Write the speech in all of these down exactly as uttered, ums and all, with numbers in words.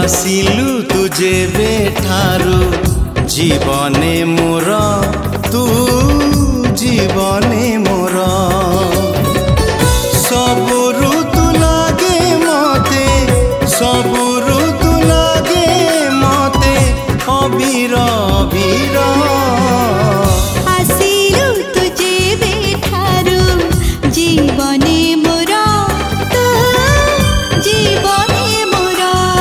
आसिलु तुझे बेठारु जीवने मोर तू जीवने मोर सबु ऋतु लागे मते सबु ऋतु लागे मते अबीर अबीर आसिलु तुझे बेठारु जीवने मोर तू जीवने मोर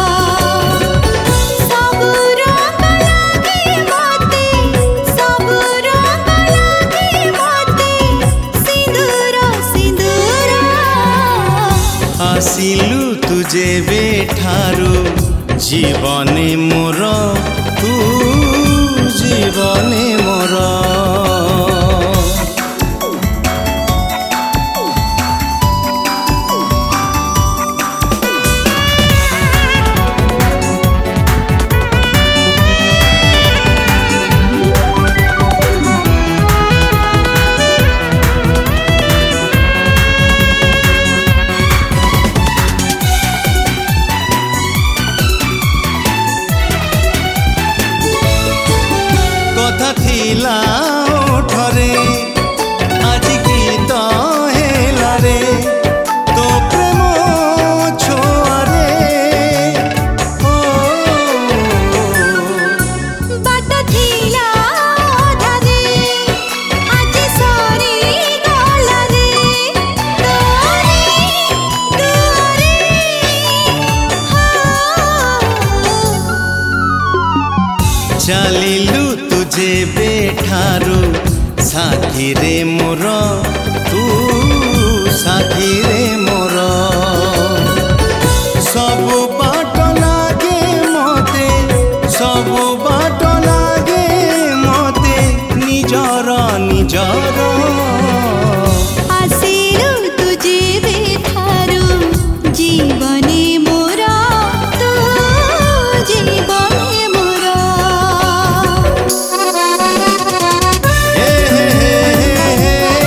सबु रंग लागे मते सबु रंग लागे मते सिंदूर सिंदूर आसिलु तुझे बेठारु जीवने मोर तू जीवने मोर कथा थिला ओठरे आज गीत हेला रे तो प्रेम छोआरे ओ बाट थिला धारे आज सरी गला रे तोरे दुआरे चलिलु तुझे बेठारु साथी रे मोर तू साथी रे मोर सबु बाट लागे मते सबु बाट लागे मते निजर निजर आसिलु तुझे बेठारु जीवने मोर तू जीवने मोर हे हे हे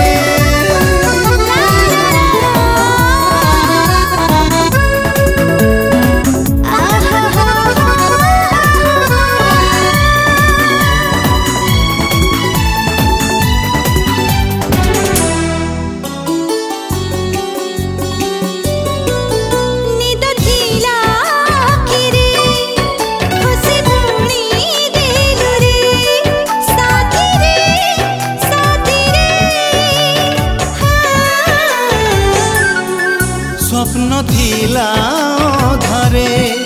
निद थिला आखिरे खुशी भुणी देलु रे साथी रे साथी रे स्वप्न थिला धरे